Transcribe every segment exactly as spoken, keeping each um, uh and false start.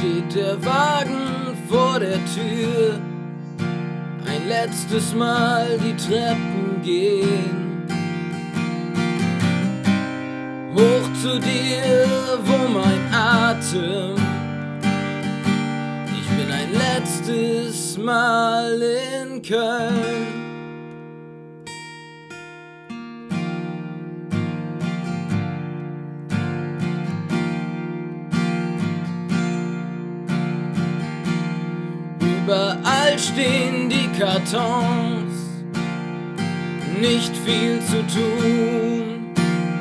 steht der Wagen vor der Tür, ein letztes Mal die Treppen gehen. Hoch zu dir, wo mein Atem, ich bin ein letztes Mal in Köln. Überall stehen die Kartons, nicht viel zu tun,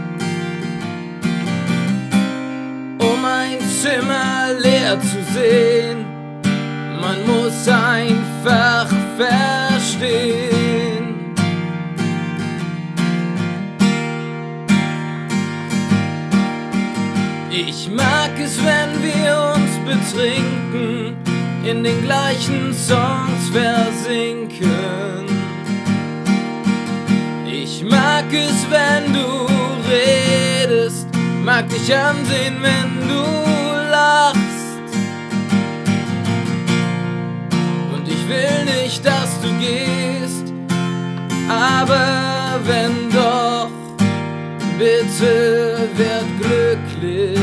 um ein Zimmer leer zu sehen. Man muss einfach verstehen. Ich mag es, wenn wir uns betrinken, in den gleichen Songs versinken. Ich mag es, wenn du redest, mag dich ansehen, wenn du lachst. Und ich will nicht, dass du gehst, aber wenn doch, bitte werd glücklich.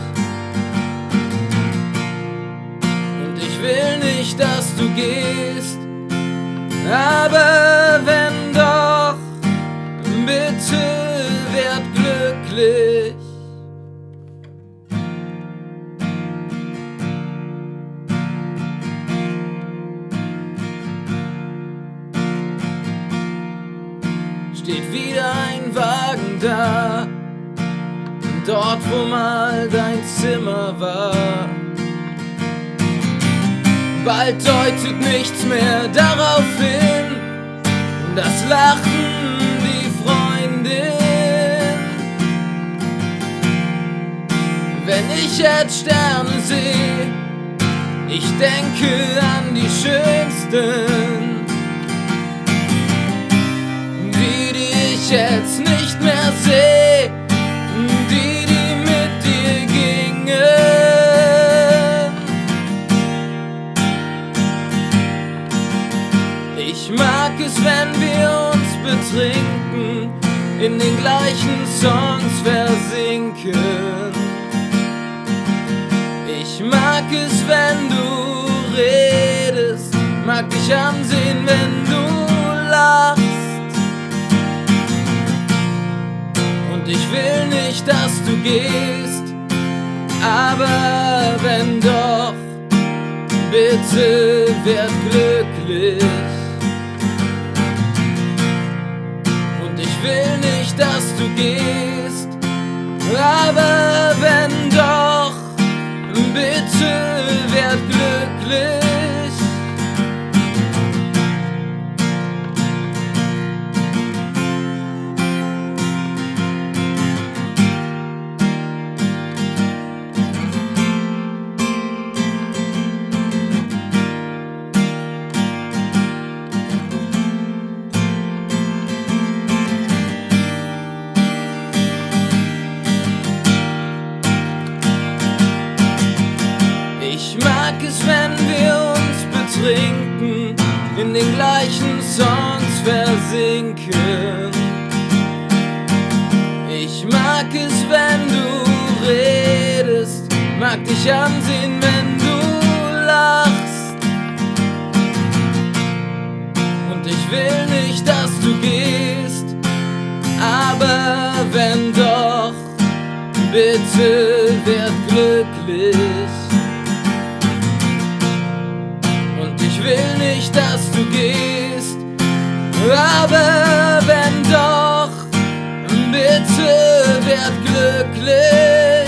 Ich will nicht, dass du gehst, aber wenn doch, bitte werd glücklich. Steht wieder ein Wagen da, dort wo mal dein Zimmer war. Bald deutet nichts mehr darauf hin, das Lachen, die Freundin. Wenn ich jetzt Sterne sehe, ich denke an die schönsten, die, die ich jetzt nicht mehr sehe, die, die mit dir gingen. Ich mag es, wenn wir uns betrinken, in den gleichen Songs versinken. Ich mag es, wenn du redest, mag dich ansehen, wenn du lachst. Und ich will nicht, dass du gehst, aber wenn doch, bitte werd glücklich. Ich will nicht, dass du gehst, aber wenn doch, bitte werd glücklich. Ich mag es, wenn wir uns betrinken, in den gleichen Songs versinken. Ich mag es, wenn du redest, mag dich ansehen, wenn du lachst. Und ich will nicht, dass du gehst, aber wenn doch, bitte werd glücklich. Ich will nicht, dass du gehst, aber wenn doch, bitte werd glücklich.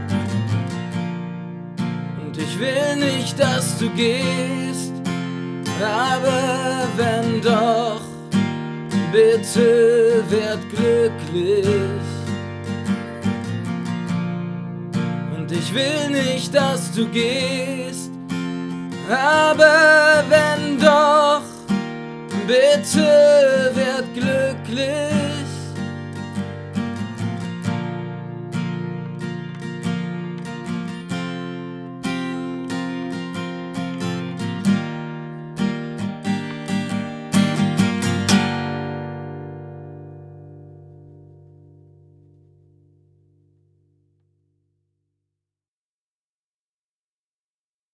Ich will nicht, dass du gehst, Aber wenn doch, bitte werd glücklich. Und ich will nicht, dass du gehst, aber wenn doch, bitte werd glücklich.